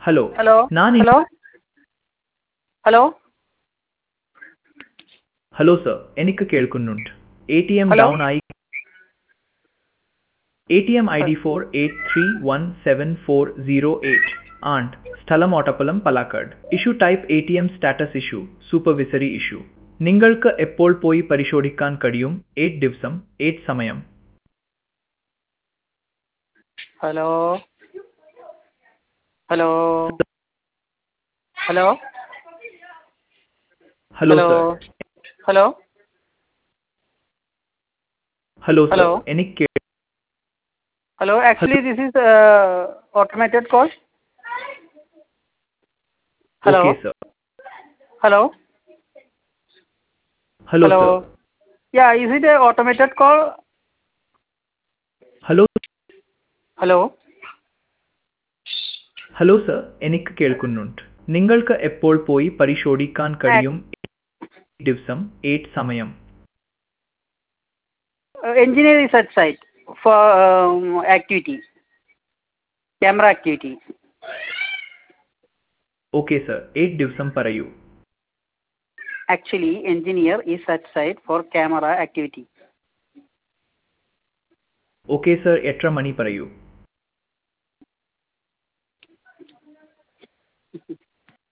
Hello hello ഞാൻ hello hello hello sir എനിക്ക് കേൾക്കുന്നുണ്ട് A T M hello down ആയി A T M I D 48317408 and സ്ഥലം Ottapalam Palakkad issue type A T M status issue supervisory issue നിങ്ങൾക്ക് എപ്പോൾ പോയി പരിശോധിക്കാൻ കഴിയും 8 ദിവസം 8 സമയം hello hello hello hello hello sir hello hello sir hello എനിക്ക് hello actually this is automated call. Hello okay sir hello hello hello sir yeah, is it a automated call? Hello Hello hello sir എനിക്ക് കേൾക്കുന്നുണ്ട് നിങ്ങൾക്ക് എപ്പോൾ പോയി പരിശോധിക്കാൻ കഴിയും 8 ദിവസം 8 സമയം engineer is at site for activity, camera activity. Okay sir 8 ദിവസം പറയൂ Actually engineer is at site for camera activity. Okay sir എത്ര മണി പറയൂ